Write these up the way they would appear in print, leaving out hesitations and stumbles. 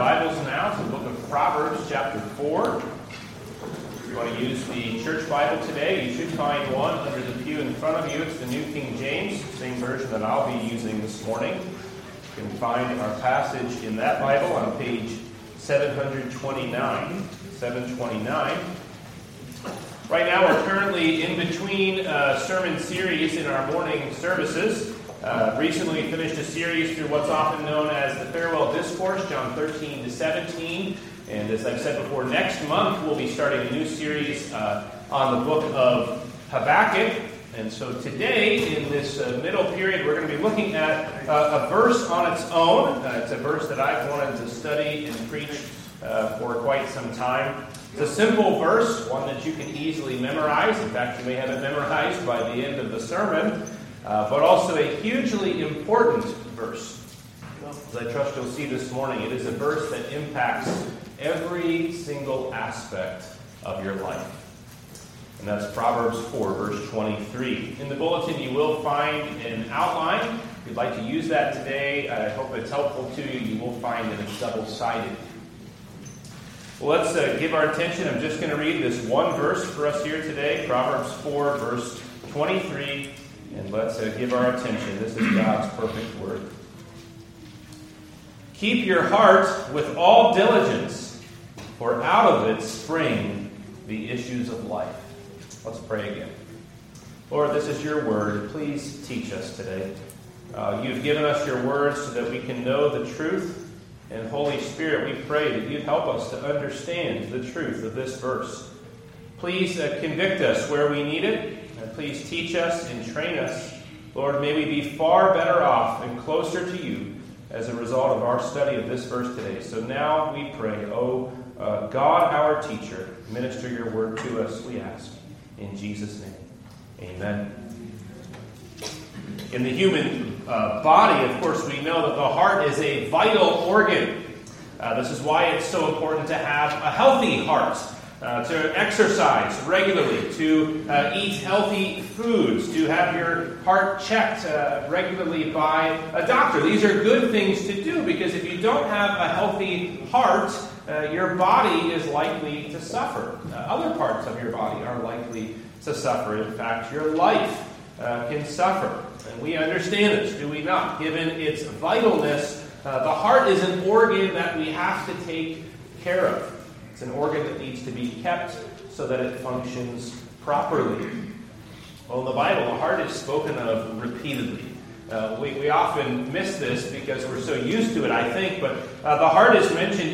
Bibles now to the book of Proverbs, chapter 4. If you want to use the church Bible today, you should find one under the pew in front of you. It's the New King James, same version that I'll be using this morning. You can find our passage in that Bible on page 729. 729. Right now we're currently in between sermon series in our morning services. Recently finished a series through what's often known as the Farewell Discourse, John 13 to 17. And as I've said before, next month we'll be starting a new series on the book of Habakkuk. And so today, in this middle period, we're going to be looking at a verse on its own. It's a verse that I've wanted to study and preach for quite some time. It's a simple verse, one that you can easily memorize. In fact, you may have it memorized by the end of the sermon. But also a hugely important verse. As I trust you'll see this morning, it is a verse that impacts every single aspect of your life. And that's Proverbs 4, verse 23. In the bulletin, you will find an outline. If you'd like to use that today, I hope it's helpful to you. You will find that it's double-sided. Well, let's give our attention. I'm just going to read this one verse for us here today, Proverbs 4, verse 23. And let's give our attention. This is God's perfect word. Keep your heart with all diligence, for out of it spring the issues of life. Let's pray again. Lord, this is your word. Please teach us today. You've given us your word so that we can know the truth. And Holy Spirit, we pray that you'd help us to understand the truth of this verse. Please convict us where we need it. Please teach us and train us. Lord, may we be far better off and closer to you as a result of our study of this verse today. So now we pray, God, our teacher, minister your word to us, we ask. In Jesus' name, amen. In the human body, of course, we know that the heart is a vital organ. This is why it's so important to have a healthy heart. To exercise regularly, to eat healthy foods, to have your heart checked regularly by a doctor. These are good things to do because if you don't have a healthy heart, your body is likely to suffer. Other parts of your body are likely to suffer. In fact, your life can suffer. And we understand this, do we not? Given its vitalness, the heart is an organ that we have to take care of. It's an organ that needs to be kept so that it functions properly. Well, in the Bible, the heart is spoken of repeatedly. We often miss this because we're so used to it, I think, but the heart is mentioned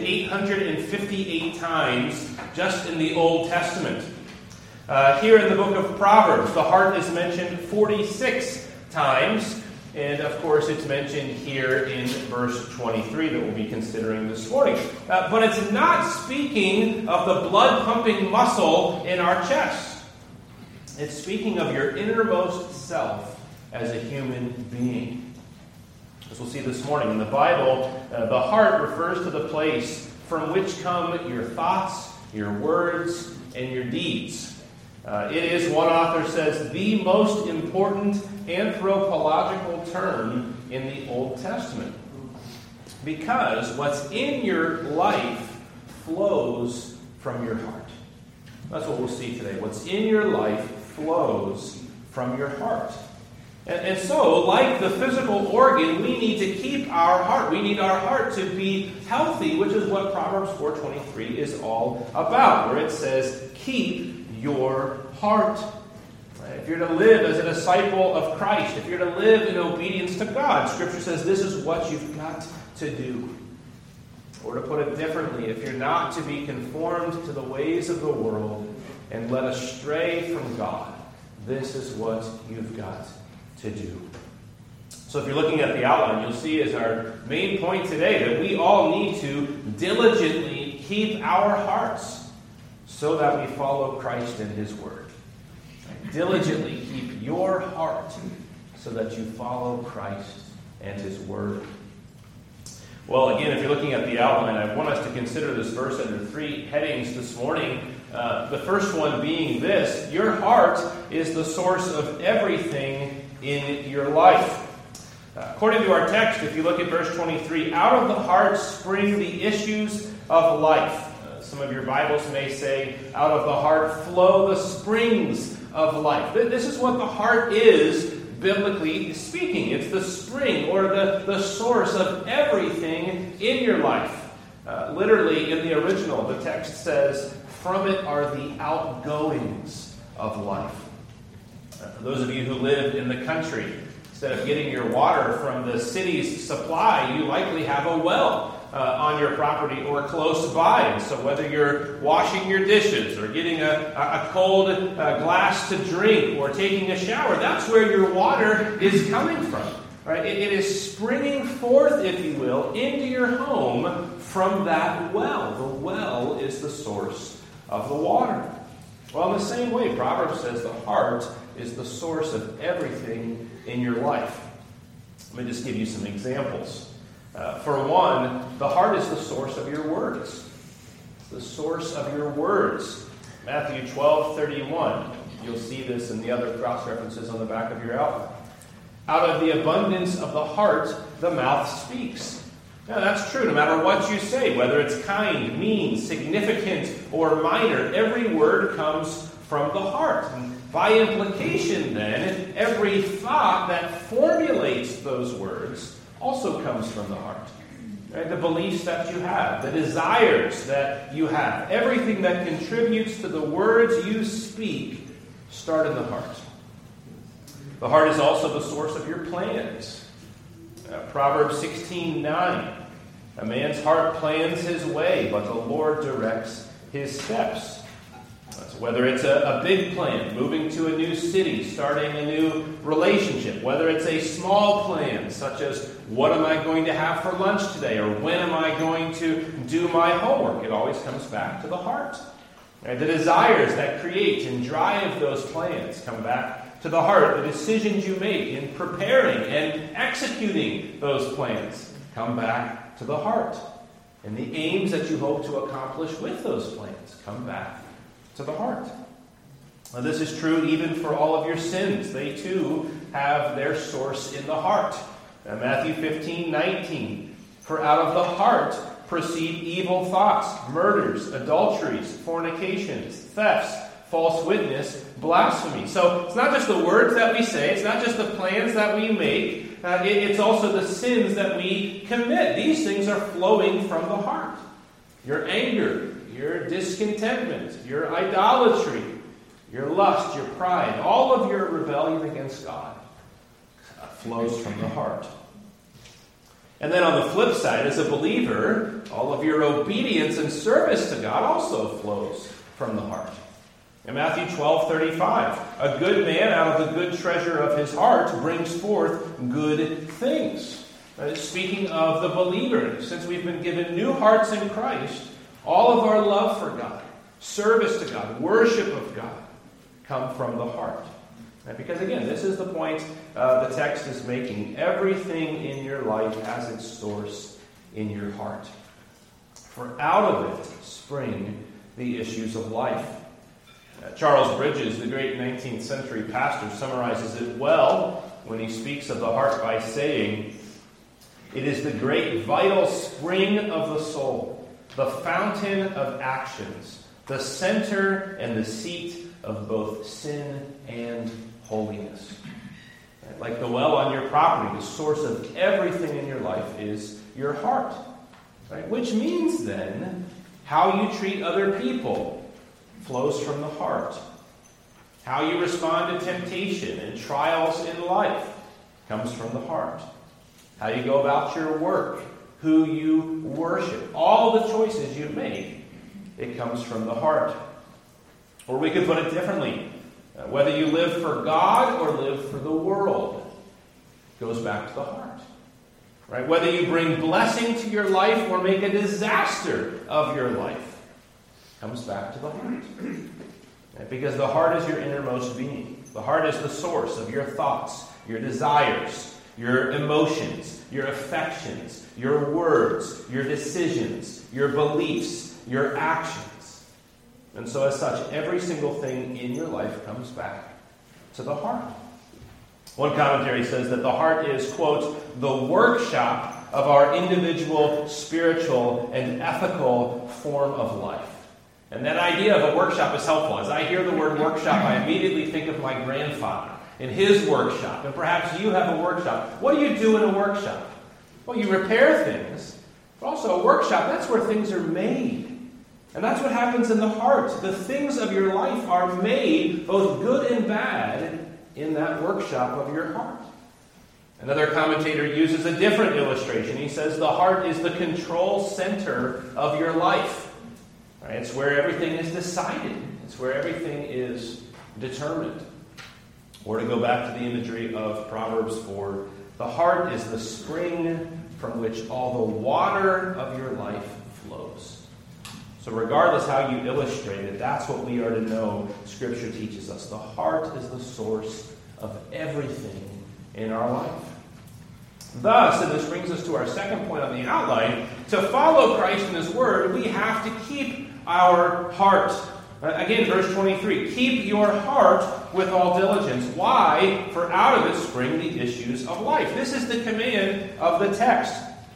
858 times just in the Old Testament. Here in the book of Proverbs, the heart is mentioned 46 times. And, of course, it's mentioned here in verse 23 that we'll be considering this morning. But it's not speaking of the blood-pumping muscle in our chest. It's speaking of your innermost self as a human being. As we'll see this morning in the Bible, the heart refers to the place from which come your thoughts, your words, and your deeds. It is, one author says, the most important anthropological term in the Old Testament. Because what's in your life flows from your heart. That's what we'll see today. What's in your life flows from your heart. And so, like the physical organ, we need to keep our heart. We need our heart to be healthy, which is what Proverbs 4:23 is all about, where it says, keep your heart. If you're to live as a disciple of Christ, if you're to live in obedience to God, Scripture says this is what you've got to do. Or to put it differently, if you're not to be conformed to the ways of the world and led astray from God, this is what you've got to do. So if you're looking at the outline, you'll see as our main point today that we all need to diligently keep our hearts so that we follow Christ and His Word. Diligently keep your heart so that you follow Christ and His Word. Well, again, if you're looking at the outline, I want us to consider this verse under three headings this morning. The first one being this: your heart is the source of everything in your life. According to our text, if you look at verse 23, out of the heart spring the issues of life. Some of your Bibles may say, out of the heart flow the springs of life. This is what the heart is, biblically speaking. It's the spring or the source of everything in your life. Literally, in the original, the text says, from it are the outgoings of life. For those of you who live in the country, instead of getting your water from the city's supply, you likely have a well on your property or close by. And so whether you're washing your dishes or getting a cold glass to drink or taking a shower, that's where your water is coming from. Right? It is springing forth, if you will, into your home from that well. The well is the source of the water. Well, in the same way, Proverbs says the heart is the source of everything in your life. Let me just give you some examples. For one, the heart is the source of your words. The source of your words. Matthew 12:31. You'll see this in the other cross references on the back of your outline. Out of the abundance of the heart, the mouth speaks. Now, that's true no matter what you say, whether it's kind, mean, significant, or minor. Every word comes from the heart. And by implication, then, every thought that formulates those words also comes from the heart. Right? The beliefs that you have, the desires that you have, everything that contributes to the words you speak start in the heart. The heart is also the source of your plans. Proverbs 16:9. A man's heart plans his way, but the Lord directs his steps. Whether it's a big plan, moving to a new city, starting a new relationship, whether it's a small plan, such as what am I going to have for lunch today, or when am I going to do my homework, it always comes back to the heart. Right? The desires that create and drive those plans come back to the heart. The decisions you make in preparing and executing those plans come back to the heart. And the aims that you hope to accomplish with those plans come back to the heart. Now, this is true even for all of your sins. They too have their source in the heart. Matthew 15:19. For out of the heart proceed evil thoughts, murders, adulteries, fornications, thefts, false witness, blasphemy. So it's not just the words that we say, it's not just the plans that we make, it's also the sins that we commit. These things are flowing from the heart. Your anger, your discontentment, your idolatry, your lust, your pride, all of your rebellion against God flows from the heart. And then on the flip side, as a believer, all of your obedience and service to God also flows from the heart. In Matthew 12:35, a good man out of the good treasure of his heart brings forth good things. Speaking of the believer, since we've been given new hearts in Christ, all of our love for God, service to God, worship of God, come from the heart. Because again, this is the point the text is making. Everything in your life has its source in your heart. For out of it spring the issues of life. Charles Bridges, the great 19th century pastor, summarizes it well when he speaks of the heart by saying, "It is the great vital spring of the soul, the fountain of actions, the center and the seat of both sin and holiness." Like the well on your property, the source of everything in your life is your heart. Right? Which means then, how you treat other people flows from the heart. How you respond to temptation and trials in life comes from the heart. How you go about your work, who you worship, all the choices you make, it comes from the heart. Or we could put it differently. Whether you live for God or live for the world goes back to the heart. Right? Whether you bring blessing to your life or make a disaster of your life comes back to the heart. Because the heart is your innermost being. The heart is the source of your thoughts, your desires, your emotions, your affections, your words, your decisions, your beliefs, your actions. And so as such, every single thing in your life comes back to the heart. One commentary says that the heart is, quote, the workshop of our individual, spiritual, and ethical form of life. And that idea of a workshop is helpful. As I hear the word workshop, I immediately think of my grandfather in his workshop. And perhaps you have a workshop. What do you do in a workshop? Well, you repair things. But also a workshop, that's where things are made. And that's what happens in the heart. The things of your life are made, both good and bad, in that workshop of your heart. Another commentator uses a different illustration. He says the heart is the control center of your life. Right? It's where everything is decided. It's where everything is determined. Or to go back to the imagery of Proverbs 4, the heart is the spring from which all the water of your life flows. So regardless how you illustrate it, that's what we are to know Scripture teaches us. The heart is the source of everything in our life. Thus, and this brings us to our second point on the outline, to follow Christ and His Word, we have to keep our heart. Again, verse 23, keep your heart with all diligence. Why? For out of it spring the issues of life. This is the command of the text.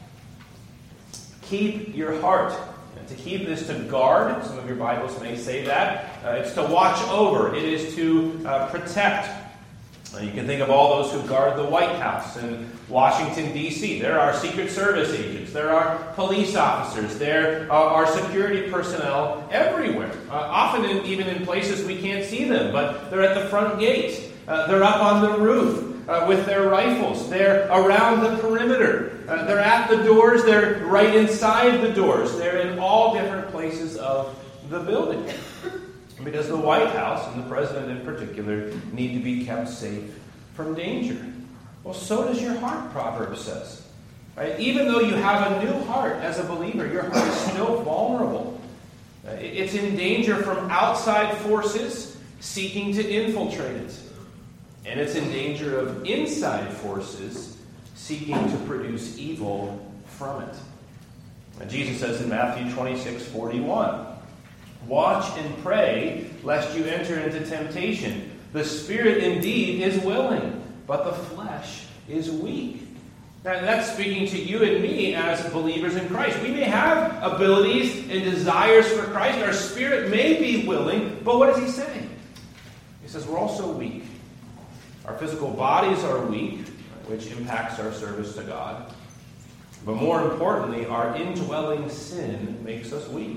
Keep your heart. And to keep this to guard. Some of your Bibles may say that. It's to watch over. It is to protect. You can think of all those who guard the White House in Washington, D.C. There are Secret Service agents. There are police officers. There are security personnel everywhere. Often even in places we can't see them, but they're at the front gate. They're up on the roof with their rifles. They're around the perimeter. They're at the doors. They're right inside the doors. They're in all different places of the building. Because the White House, and the President in particular, need to be kept safe from danger. Well, so does your heart, Proverbs says. Right? Even though you have a new heart as a believer, your heart is still vulnerable. It's in danger from outside forces seeking to infiltrate it. And it's in danger of inside forces seeking to produce evil from it. And Jesus says in Matthew 26:41, watch and pray, lest you enter into temptation. The spirit indeed is willing, but the flesh is weak. Now, that's speaking to you and me as believers in Christ. We may have abilities and desires for Christ. Our spirit may be willing, but what does he say? He says we're also weak. Our physical bodies are weak, which impacts our service to God. But more importantly, our indwelling sin makes us weak.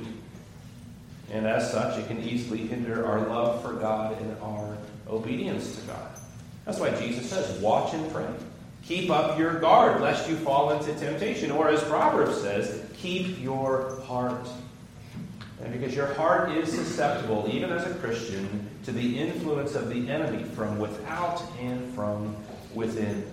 And as such, it can easily hinder our love for God and our obedience to God. That's why Jesus says, watch and pray. Keep up your guard, lest you fall into temptation. Or as Proverbs says, keep your heart. And because your heart is susceptible, even as a Christian, to the influence of the enemy from without and from within.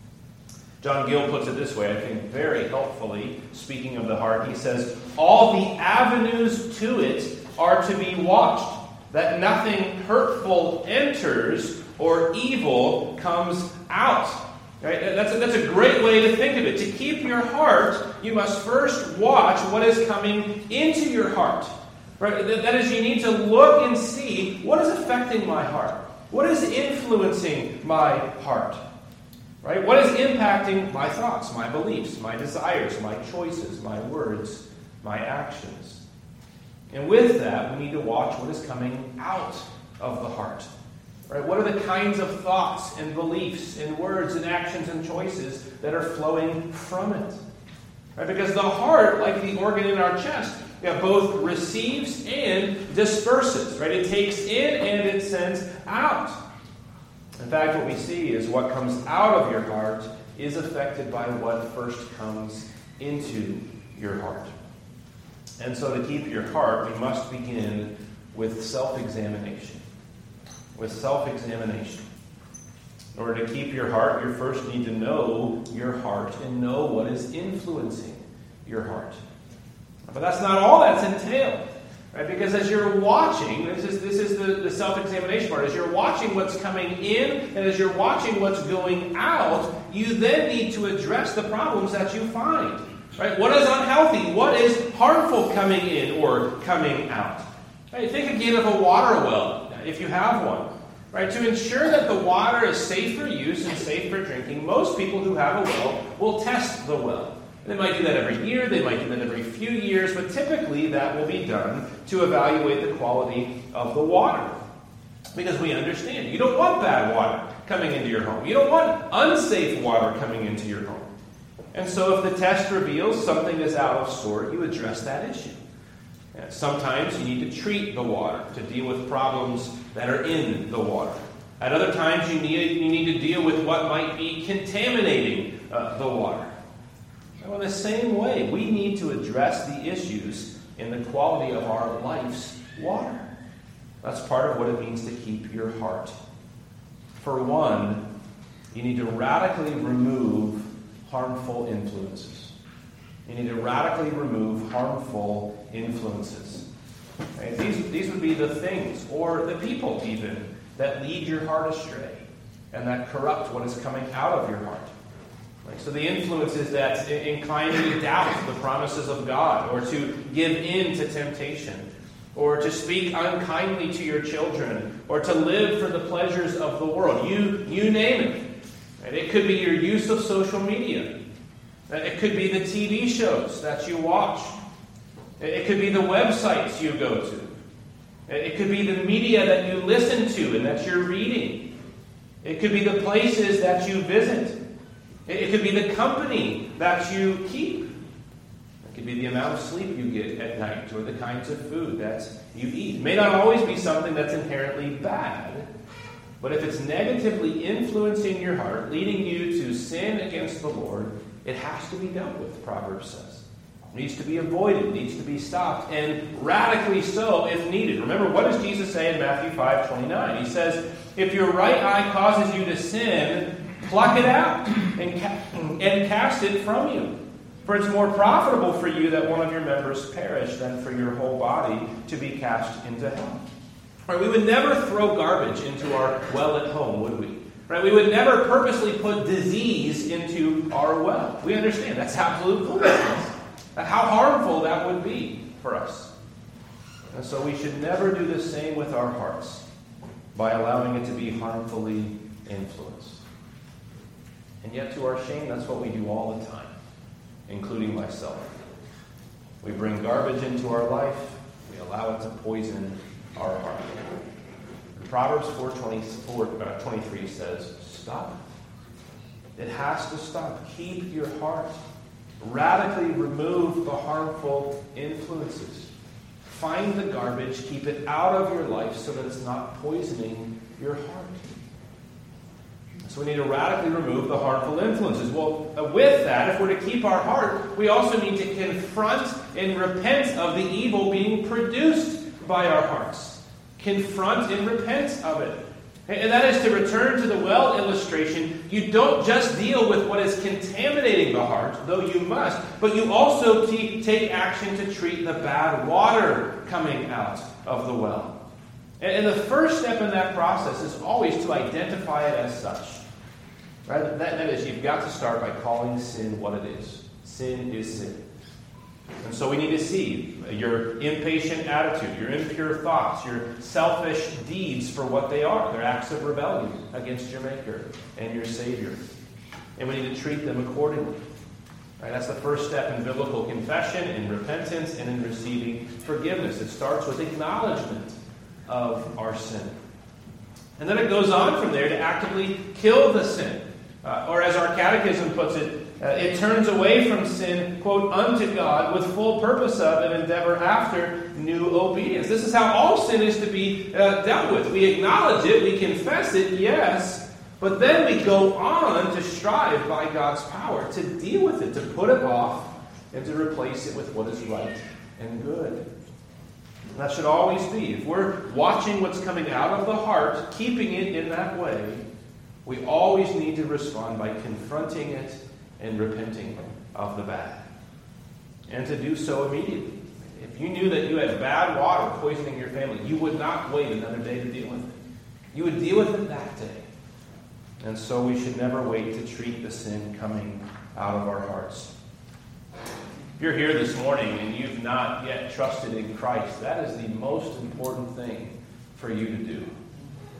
John Gill puts it this way, I think very helpfully, speaking of the heart. He says, all the avenues to it are to be watched, that nothing hurtful enters or evil comes out. Right? That's a great way to think of it. To keep your heart, you must first watch what is coming into your heart. Right? That is, you need to look and see what is affecting my heart. What is influencing my heart? Right? What is impacting my thoughts, my beliefs, my desires, my choices, my words, my actions? And with that, we need to watch what is coming out of the heart. Right? What are the kinds of thoughts and beliefs and words and actions and choices that are flowing from it? Right? Because the heart, like the organ in our chest, both receives and disperses. Right? It takes in and it sends out. In fact, what we see is what comes out of your heart is affected by what first comes into your heart. And so to keep your heart, we must begin with self-examination. With self-examination. In order to keep your heart, you first need to know your heart and know what is influencing your heart. But that's not all that's entailed. Right? Because as you're watching, this is the self-examination part. As you're watching what's coming in and as you're watching what's going out, you then need to address the problems that you find. Right? What is unhealthy? What is harmful coming in or coming out? Right? Think again of a water well, if you have one. Right? To ensure that the water is safe for use and safe for drinking, most people who have a well will test the well. They might do that every year, they might do that every few years, but typically that will be done to evaluate the quality of the water. Because we understand, you don't want bad water coming into your home. You don't want unsafe water coming into your home. And so if the test reveals something is out of sort, you address that issue. Sometimes you need to treat the water to deal with problems that are in the water. At other times you need to deal with what might be contaminating the water. Now, in the same way, we need to address the issues in the quality of our life's water. That's part of what it means to keep your heart. For one, you need to radically remove harmful influences. You need to radically remove harmful influences. Right? These would be the things, or the people even, that lead your heart astray and that corrupt what is coming out of your heart. Right? So the influences that incline you to doubt the promises of God, or to give in to temptation, or to speak unkindly to your children, or to live for the pleasures of the world. You name it. Right? It could be your use of social media. It could be the TV shows that you watch. It could be the websites you go to. It could be the media that you listen to and that you're reading. It could be the places that you visit. It could be the company that you keep. It could be the amount of sleep you get at night, or the kinds of food that you eat. It may not always be something that's inherently bad, but if it's negatively influencing your heart, leading you to sin against the Lord, it has to be dealt with, Proverbs says. It needs to be avoided, needs to be stopped, and radically so if needed. Remember, what does Jesus say in Matthew 5:29? He says, if your right eye causes you to sin, pluck it out and cast it from you. For it's more profitable for you that one of your members perish than for your whole body to be cast into hell. Right, we would never throw garbage into our well at home, would we? Right, we would never purposely put disease into our well. We understand that's absolute foolishness. How harmful that would be for us. And so we should never do the same with our hearts by allowing it to be harmfully influenced. And yet, to our shame, that's what we do all the time, including myself. We bring garbage into our life. We allow it to poison our heart. Proverbs 4:23 says, stop. It has to stop. Keep your heart. Radically remove the harmful influences. Find the garbage. Keep it out of your life so that it's not poisoning your heart. So we need to radically remove the harmful influences. Well, with that, if we're to keep our heart, we also need to confront and repent of the evil being produced by our hearts. Confront and repent of it. And that is to return to the well illustration. You don't just deal with what is contaminating the heart, though you must, but you also take action to treat the bad water coming out of the well. And the first step in that process is always to identify it as such. Right? That is, you've got to start by calling sin what it is. Sin is sin. And so we need to see your impatient attitude, your impure thoughts, your selfish deeds for what they are. They're acts of rebellion against your Maker and your Savior. And we need to treat them accordingly. Right? That's the first step in biblical confession, in repentance, and in receiving forgiveness. It starts with acknowledgement of our sin. And then it goes on from there to actively kill the sin. Or as our catechism puts it, it turns away from sin, quote, unto God with full purpose of and endeavor after new obedience. This is how all sin is to be dealt with. We acknowledge it, we confess it, yes, but then we go on to strive by God's power to deal with it, to put it off, and to replace it with what is right and good. That should always be. If we're watching what's coming out of the heart, keeping it in that way, we always need to respond by confronting it and repenting of the bad. And to do so immediately. If you knew that you had bad water poisoning your family, you would not wait another day to deal with it. You would deal with it that day. And so we should never wait to treat the sin coming out of our hearts. If you're here this morning and you've not yet trusted in Christ, that is the most important thing for you to do. Right?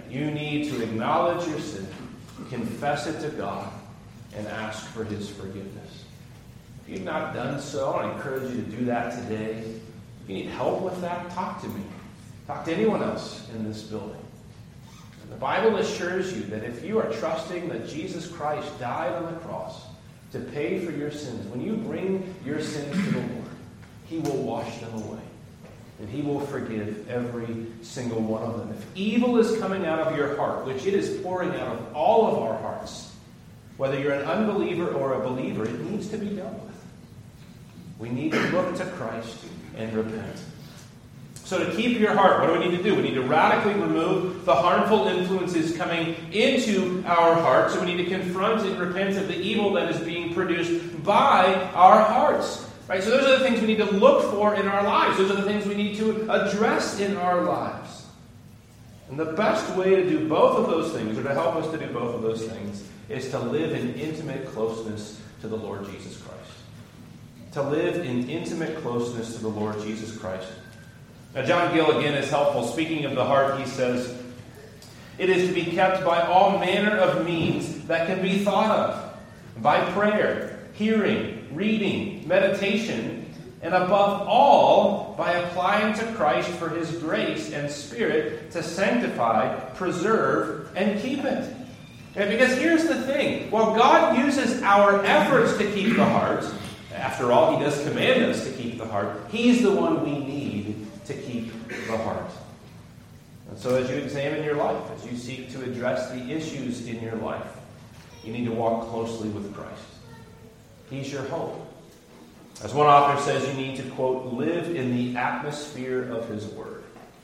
you need to acknowledge your sin, confess it to God, and ask for His forgiveness. If you've not done so, I encourage you to do that today. If you need help with that, talk to me. Talk to anyone else in this building. And the Bible assures you that if you are trusting that Jesus Christ died on the cross to pay for your sins, when you bring your sins to the Lord, He will wash them away. And He will forgive every single one of them. If evil is coming out of your heart, which it is pouring out of all of our hearts, whether you're an unbeliever or a believer, it needs to be dealt with. We need to look to Christ and repent. So to keep your heart, what do we need to do? We need to radically remove the harmful influences coming into our hearts. So we need to confront and repent of the evil that is being produced by our hearts. Right? So those are the things we need to look for in our lives. Those are the things we need to address in our lives. And the best way to do both of those things, or to help us to do both of those things, is to live in intimate closeness to the Lord Jesus Christ. To live in intimate closeness to the Lord Jesus Christ. Now, John Gill, again, is helpful. Speaking of the heart, he says, "It is to be kept by all manner of means that can be thought of. By prayer, hearing, reading, meditation, and above all, by applying to Christ for His grace and Spirit to sanctify, preserve, and keep it." And because here's the thing. While God uses our efforts to keep the heart, after all, He does command us to keep the heart, He's the one we need to keep the heart. And so as you examine your life, as you seek to address the issues in your life, you need to walk closely with Christ. He's your hope. As one author says, you need to, quote, live in the atmosphere of His Word.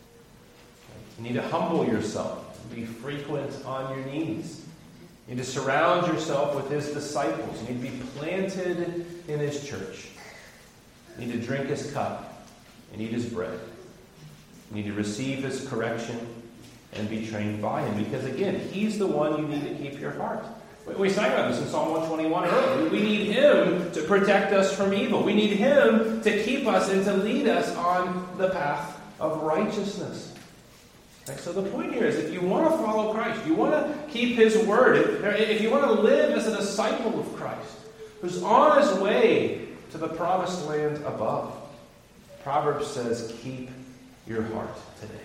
You need to humble yourself, be frequent on your knees. You need to surround yourself with His disciples. You need to be planted in His church. You need to drink His cup and eat His bread. You need to receive His correction and be trained by Him. Because again, He's the one you need to keep your heart. We sang about this in Psalm 121 earlier. We need Him to protect us from evil. We need Him to keep us and to lead us on the path of righteousness. Right, so the point here is, if you want to follow Christ, you want to keep His Word, if you want to live as a disciple of Christ, who's on His way to the promised land above, Proverbs says, keep your heart today.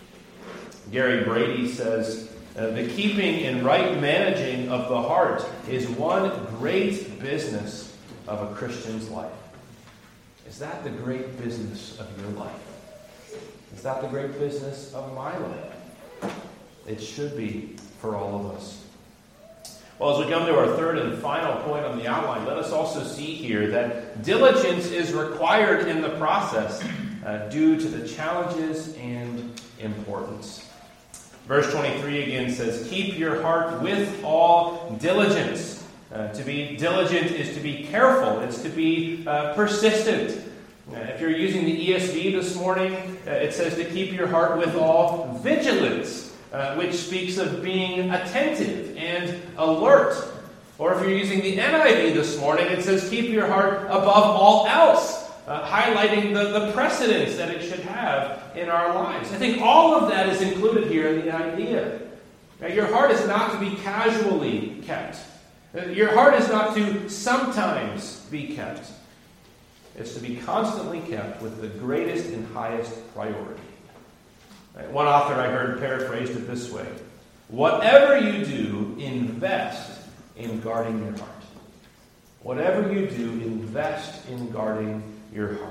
Gary Brady says, the keeping and right managing of the heart is one great business of a Christian's life. Is that the great business of your life? Is that the great business of my life? It should be for all of us. Well, as we come to our third and final point on the outline, let us also see here that diligence is required in the process due to the challenges and importance. Verse 23 again says, keep your heart with all diligence. To be diligent is to be careful. It's to be persistent. If you're using the ESV this morning, it says to keep your heart with all vigilance, which speaks of being attentive and alert. Or if you're using the NIV this morning, it says keep your heart above all else, highlighting the precedence that it should have in our lives. I think all of that is included here in the idea. Now, your heart is not to be casually kept. Your heart is not to sometimes be kept. It's to be constantly kept with the greatest and highest priority. Right? One author I heard paraphrased it this way: whatever you do, invest in guarding your heart. Whatever you do, invest in guarding your heart.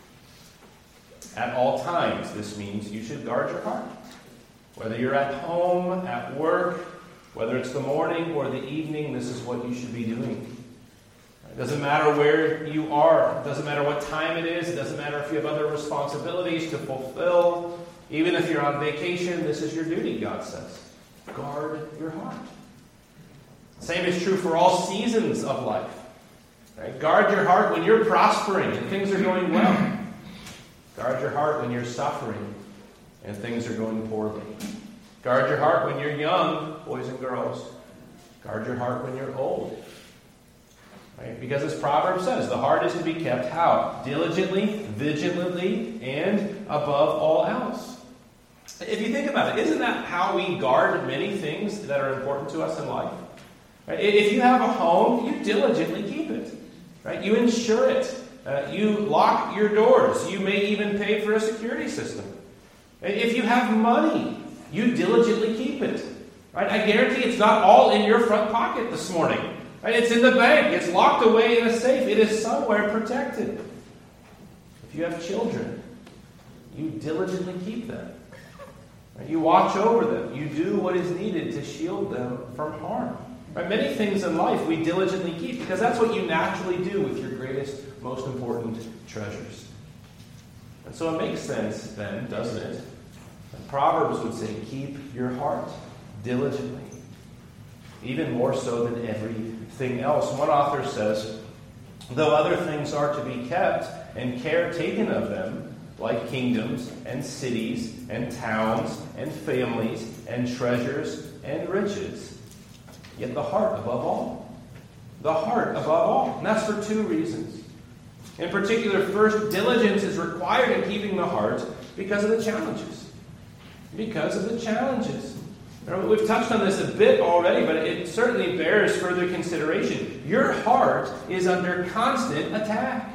At all times, this means you should guard your heart. Whether you're at home, at work, whether it's the morning or the evening, this is what you should be doing. It doesn't matter where you are. It doesn't matter what time it is. It doesn't matter if you have other responsibilities to fulfill. Even if you're on vacation, this is your duty, God says. Guard your heart. Same is true for all seasons of life. Right? Guard your heart when you're prospering and things are going well. Guard your heart when you're suffering and things are going poorly. Guard your heart when you're young, boys and girls. Guard your heart when you're old. Right? Because as Proverbs says, the heart is to be kept how? Diligently, vigilantly, and above all else. If you think about it, isn't that how we guard many things that are important to us in life? Right? If you have a home, you diligently keep it. Right? You insure it. You lock your doors. You may even pay for a security system. If you have money, you diligently keep it. Right? I guarantee it's not all in your front pocket this morning. Right? It's in the bank. It's locked away in a safe. It is somewhere protected. If you have children, you diligently keep them. Right? You watch over them. You do what is needed to shield them from harm. Right? Many things in life we diligently keep because that's what you naturally do with your greatest, most important treasures. And so it makes sense then, doesn't it? And Proverbs would say, keep your heart diligently, even more so than everything else. One author says, though other things are to be kept and care taken of them, like kingdoms and cities and towns and families and treasures and riches, yet the heart above all. The heart above all. And that's for two reasons. In particular, first, diligence is required in keeping the heart because of the challenges. Because of the challenges. We've touched on this a bit already, but it certainly bears further consideration. Your heart is under constant attack.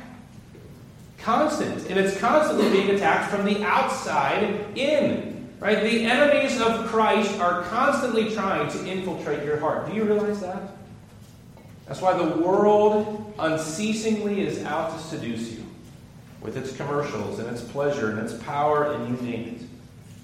Constant. And it's constantly being attacked from the outside in. Right? The enemies of Christ are constantly trying to infiltrate your heart. Do you realize that? That's why the world unceasingly is out to seduce you with its commercials and its pleasure and its power and you name it.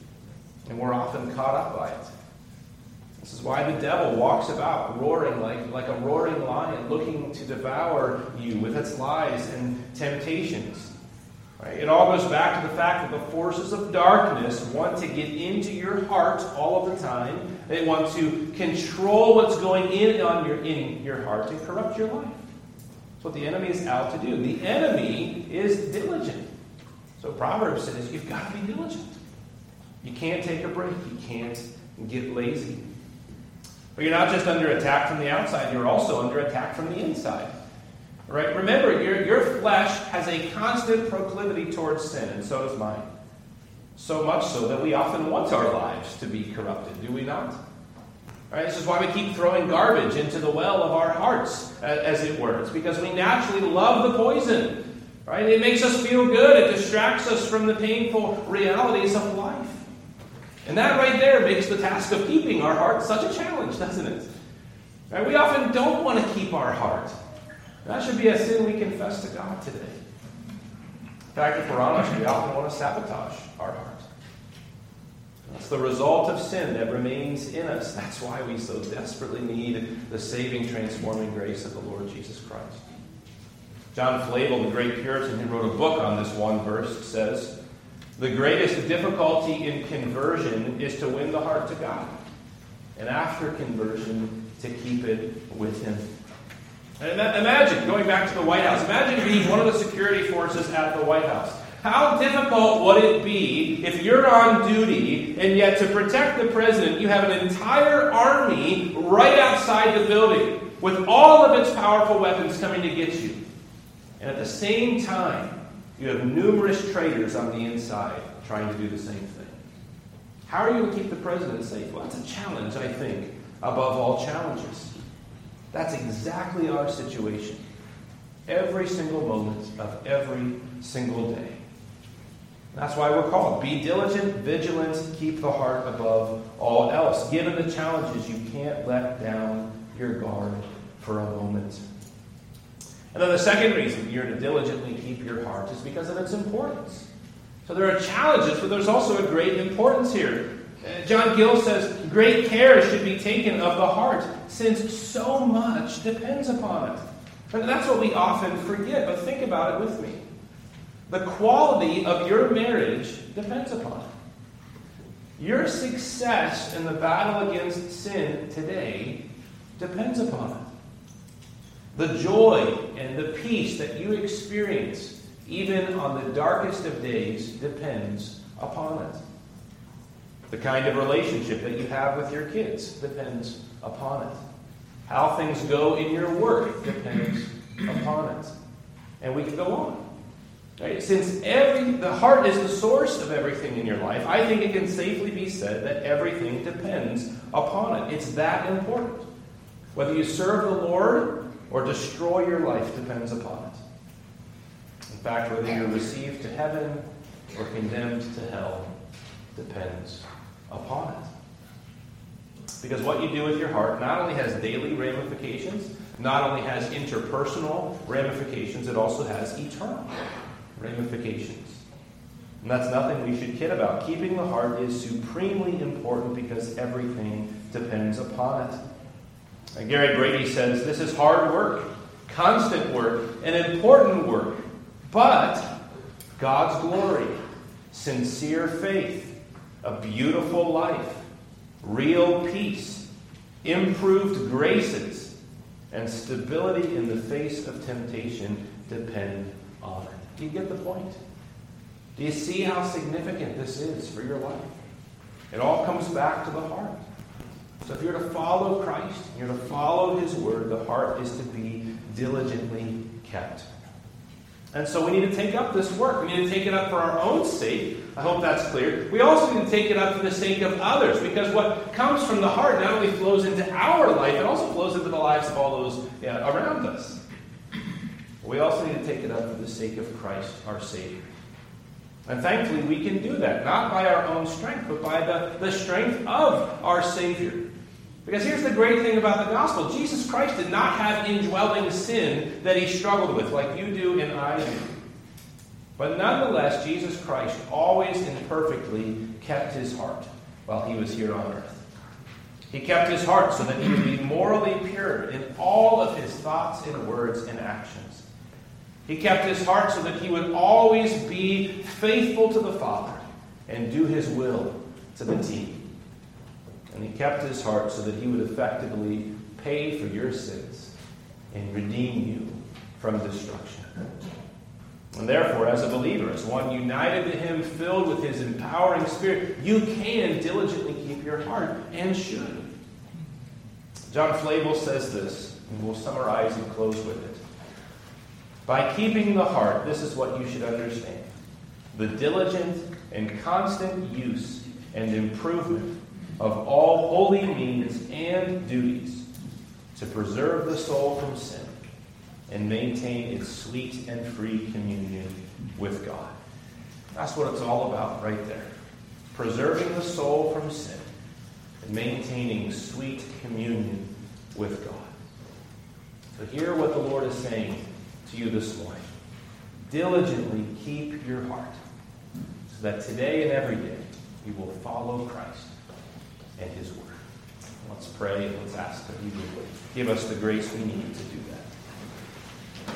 And we're often caught up by it. This is why the devil walks about roaring like a roaring lion, looking to devour you with its lies and temptations. Right? It all goes back to the fact that the forces of darkness want to get into your heart all of the time. They want to control what's going in your heart and corrupt your life. That's what the enemy is out to do. The enemy is diligent. So Proverbs says you've got to be diligent. You can't take a break. You can't get lazy. But you're not just under attack from the outside, you're also under attack from the inside. Right? Remember, your flesh has a constant proclivity towards sin, and so does mine. So much so that we often want our lives to be corrupted, do we not? Right? This is why we keep throwing garbage into the well of our hearts, as it were. It's because we naturally love the poison. Right? It makes us feel good. It distracts us from the painful realities of life. And that right there makes the task of keeping our heart such a challenge, doesn't it? Right? We often don't want to keep our heart. That should be a sin we confess to God today. In fact, if we're honest, we often want to sabotage our heart. That's the result of sin that remains in us. That's why we so desperately need the saving, transforming grace of the Lord Jesus Christ. John Flavel, the great Puritan who wrote a book on this one verse, says, the greatest difficulty in conversion is to win the heart to God, and after conversion, to keep it with Him. And imagine, going back to the White House, imagine being one of the security forces at the White House. How difficult would it be if you're on duty, and yet to protect the president, you have an entire army right outside the building with all of its powerful weapons coming to get you. And at the same time, you have numerous traitors on the inside trying to do the same thing. How are you going to keep the president safe? Well, that's a challenge, I think, above all challenges. That's exactly our situation. Every single moment of every single day. That's why we're called. Be diligent, vigilant, keep the heart above all else. Given the challenges, you can't let down your guard for a moment. And then the second reason you're to diligently keep your heart is because of its importance. So there are challenges, but there's also a great importance here. John Gill says, great care should be taken of the heart, since so much depends upon it. And that's what we often forget, but think about it with me. The quality of your marriage depends upon it. Your success in the battle against sin today depends upon it. The joy and the peace that you experience, even on the darkest of days, depends upon it. The kind of relationship that you have with your kids depends upon it. How things go in your work depends upon it. And we can go on. Right? Since the heart is the source of everything in your life, I think it can safely be said that everything depends upon it. It's that important. Whether you serve the Lord or destroy your life depends upon it. In fact, whether you're received to heaven or condemned to hell depends upon it. Because what you do with your heart not only has daily ramifications, not only has interpersonal ramifications, it also has eternal ramifications. And that's nothing we should kid about. Keeping the heart is supremely important because everything depends upon it. And Gary Brady says, this is hard work, constant work, and important work, but God's glory, sincere faith, a beautiful life, real peace, improved graces, and stability in the face of temptation depend on it. Do you get the point? Do you see how significant this is for your life? It all comes back to the heart. So if you're to follow Christ, you're to follow His Word, the heart is to be diligently kept. And so we need to take up this work. We need to take it up for our own sake. I hope that's clear. We also need to take it up for the sake of others, because what comes from the heart not only flows into our life, it also flows into the lives of all those around us. We also need to take it up for the sake of Christ, our Savior. And thankfully, we can do that, not by our own strength, but by the strength of our Savior. Because here's the great thing about the gospel. Jesus Christ did not have indwelling sin that He struggled with like you do and I do. But nonetheless, Jesus Christ always and perfectly kept His heart while He was here on earth. He kept His heart so that He would be morally pure in all of His thoughts and words and actions. He kept His heart so that He would always be faithful to the Father and do His will to the T. And He kept His heart so that He would effectively pay for your sins and redeem you from destruction. And therefore, as a believer, as one united to Him, filled with His empowering Spirit, you can diligently keep your heart, and should. John Flavel says this, and we'll summarize and close with it. By keeping the heart, this is what you should understand: the diligent and constant use and improvement of all holy means and duties to preserve the soul from sin and maintain its sweet and free communion with God. That's what it's all about right there. Preserving the soul from sin and maintaining sweet communion with God. So hear what the Lord is saying to you this morning. Diligently keep your heart so that today and every day you will follow Christ and His Word. Let's pray and let's ask that He would give us the grace we need to do that.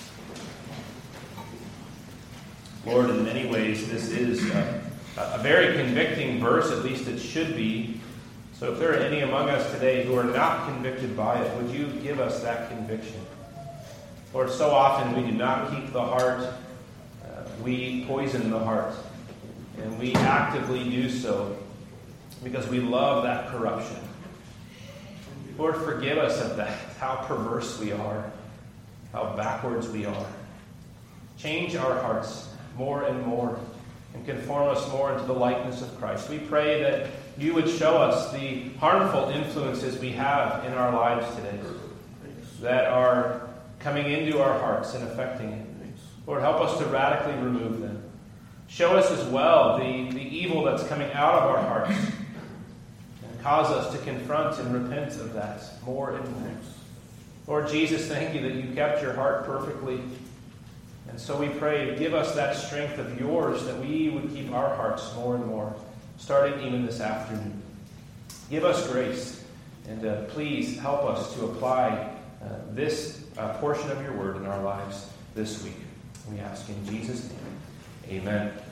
Lord, in many ways this is a very convicting verse, at least it should be. So if there are any among us today who are not convicted by it, would you give us that conviction? Lord, so often we do not keep the heart. We poison the heart. And we actively do so because we love that corruption. Lord, forgive us of that, how perverse we are, how backwards we are. Change our hearts more and more and conform us more into the likeness of Christ. We pray that you would show us the harmful influences we have in our lives today that are coming into our hearts and affecting it. Lord, help us to radically remove them. Show us as well the evil that's coming out of our hearts and cause us to confront and repent of that more and more. Lord Jesus, thank you that you kept your heart perfectly. And so we pray, give us that strength of yours that we would keep our hearts more and more, starting even this afternoon. Give us grace, and please help us to apply this portion of your word in our lives this week. We ask in Jesus' name. Amen.